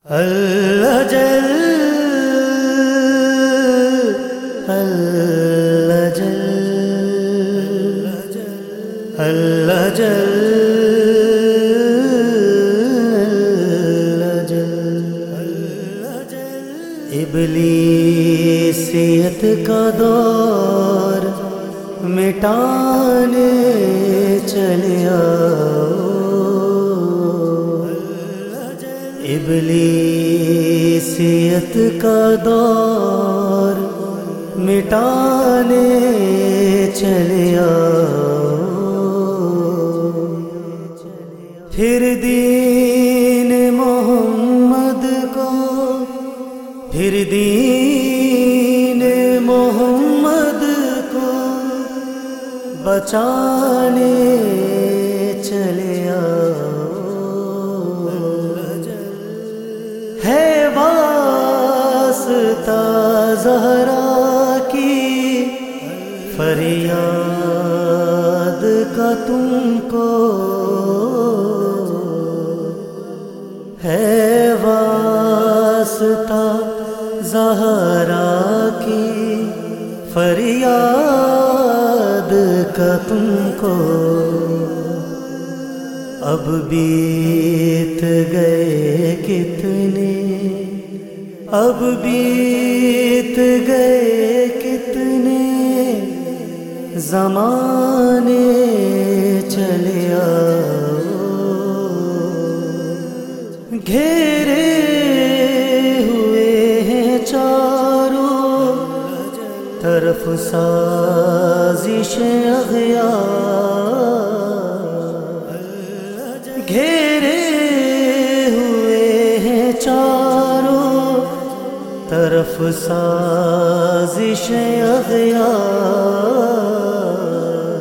اللہ جل اللہ جل اللہ جل اللہ جل ابلیسیت کا دور مٹانے چلے آؤ، ابلیسیت کا دور مٹانے چلے آؤ، پھر دین محمد کو، پھر دین محمد کو بچانے چلے آؤ، ہے واسطہ زہرا کی فریاد کا تم کو، ہے واسطہ زہرا کی فریاد کا تم کو، اب بیت گئے کتنے، اب بیت گئے کتنے زمانے چلے آؤ، گھیرے ہوئے ہیں چاروں طرف سازش اغیار، گھیرے ہوئے ہیں چاروں طرف سازش اغیار،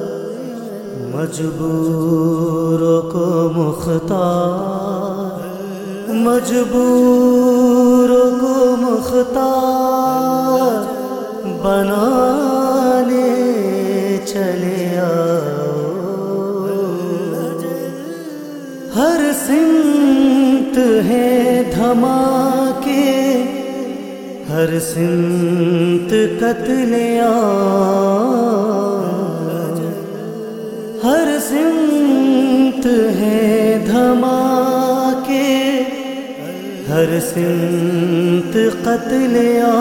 مجبوروں کو مختار، مجبوروں کو مختار بنانے چلے آؤ، ہر سمت ہے دھماکے، ہر سمت قتل عام، ہر سمت ہے دھماکے، ہر سمت قتل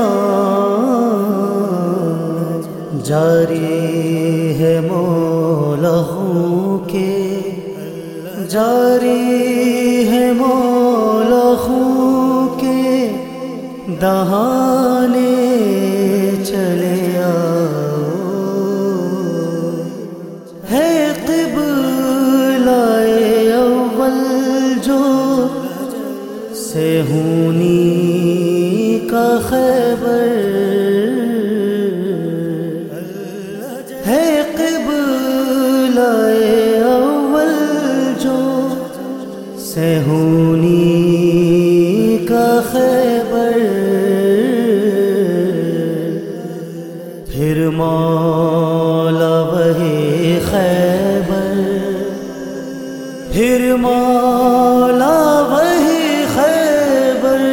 عام، جاری ہے مولہوں کے، جاری ہے مولہوں کے دہانے چلے آؤ، ہے قبلہ اول جو سہونی کا خیبر، ہے قبلہ اول جو سہونی کا خیبر، پھر مولا وہی خیبر، پھر مولا وہی خیبر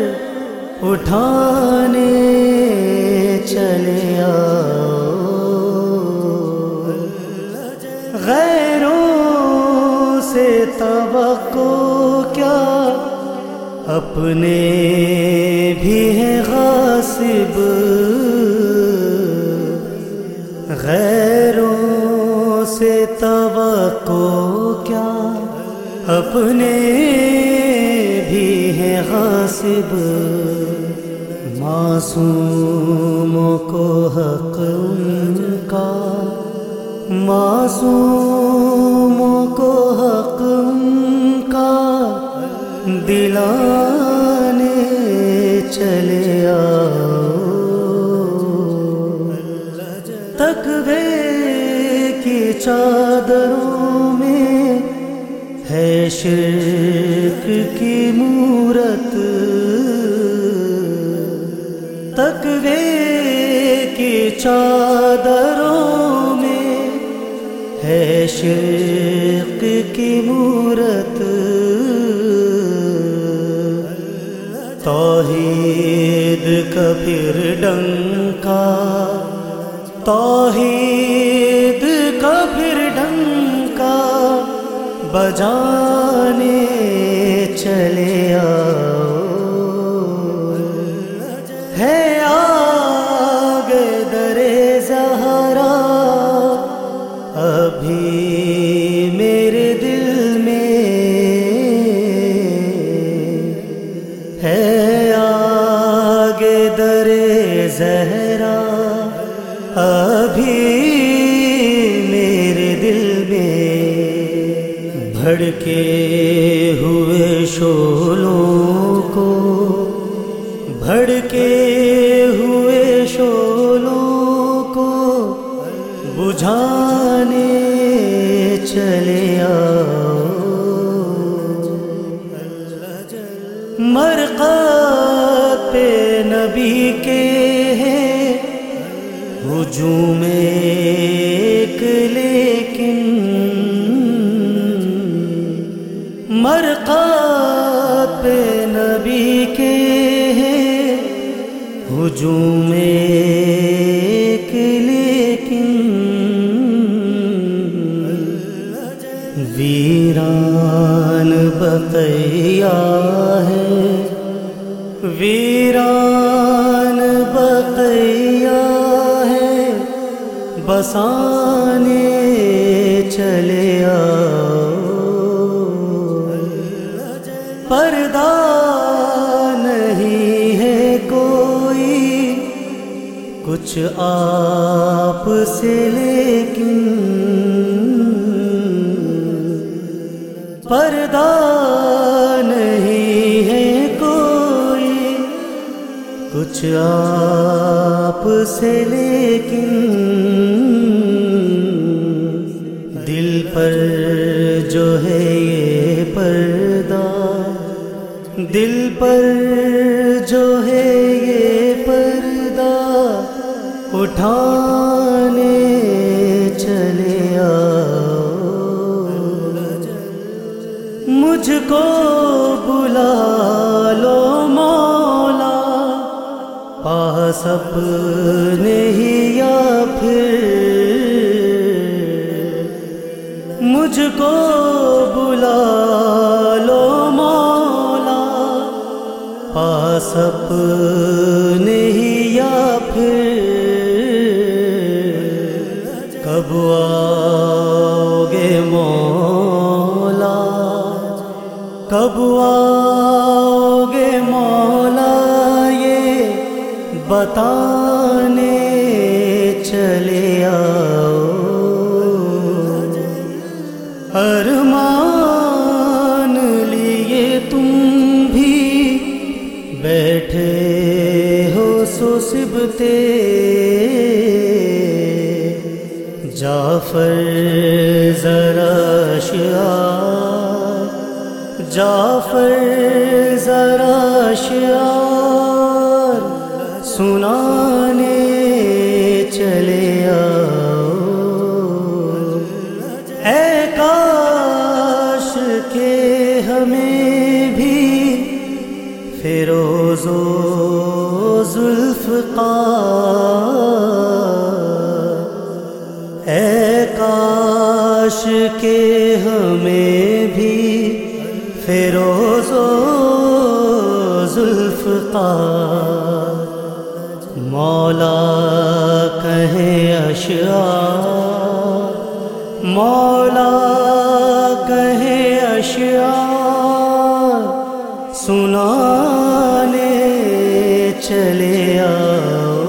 اٹھانے چلے آؤ، غیروں سے توقع کیا، اپنے بھی ہیں غاصب، غیروں سے توقع کیا، اپنے بھی ہیں غاصب، معصوموں کو حق ان کا، معصوموں کو حق ان کا دلانے چلے آؤ، تقوی کی چادروں میں ہے شرک کی مورت، تقوی کی چادروں میں ہے شرک کی مورت، کا پھر ڈنکا، توحید کا پھر ڈنکا بجانے چلے آؤ، ہے آگے در زہرا ابھی میرے دل میں، ہے آگے در زہرا ابھی میرے دل میں، بھڑکے ہوئے شعلوں کو، بھڑکے ہوئے شعلوں کو بجھانے چلے آؤ، مرقد پہ نبی کے ہیں ہجوم ایک لیکن، مرقد پہ نبی کے ہیں ہجوم ایک لیکن، ویران بقیہ ہے، ویران بقیہ ہے بسانے چلے آؤ، پردہ نہیں ہے کوئی کچھ آپ سے لیکن، پردہ نہیں ہے کوئی کچھ آپ سے لیکن، دل پر جو ہے یہ پردہ، دل پر جو ہے یہ پردہ اٹھانے چلے آؤ، مجھ کو بلا لو مولا پاس اپنے ہی، یا پھر مجھ کو بلا لو مولا پاس اپنے ہی، یا پھر کب آؤ گے مولا، کب آؤ گے مولا یہ بتانے چلے آؤ، ارمان لیے تم بھی بیٹھے ہو سو سبتے، جعفر ذرا اشعار، جعفر ذرا اشعار سنانے چلے آؤ، اے کاش کہ ہمیں بھی فیروز و ذوالفقار، اے کاش کہ ہمیں بھی فیروز و ذوالفقار مولا کہیں اشعار، مولا کہیں اشعار سنانے چلے آؤ،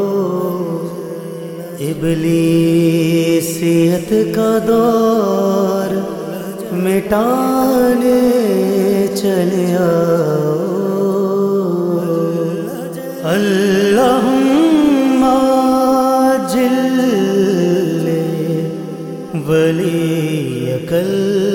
ابلیسیت کا دور مٹانے چلے آؤ، اللہم عاجل ولیک